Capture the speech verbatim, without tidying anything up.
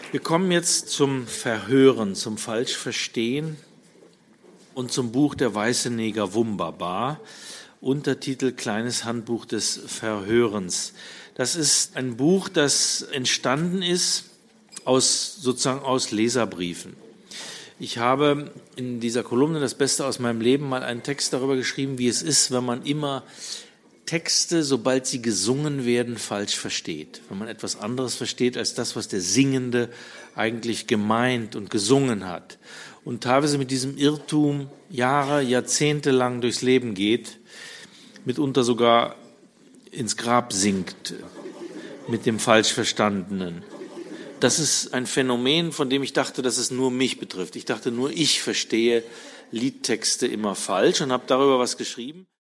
Wir kommen jetzt zum Verhören, zum Falschverstehen und zum Buch Der weiße Neger Wunderbar, Untertitel Kleines Handbuch des Verhörens. Das ist ein Buch, das entstanden ist aus, sozusagen aus Leserbriefen. Ich habe in dieser Kolumne Das Beste aus meinem Leben mal einen Text darüber geschrieben, wie es ist, wenn man immer Texte, sobald sie gesungen werden, falsch versteht. Wenn man etwas anderes versteht als das, was der Singende eigentlich gemeint und gesungen hat. Und teilweise mit diesem Irrtum Jahre, Jahrzehnte lang durchs Leben geht, mitunter sogar ins Grab sinkt mit dem Falschverstandenen. Das ist ein Phänomen, von dem ich dachte, dass es nur mich betrifft. Ich dachte, nur ich verstehe Liedtexte immer falsch und habe darüber was geschrieben.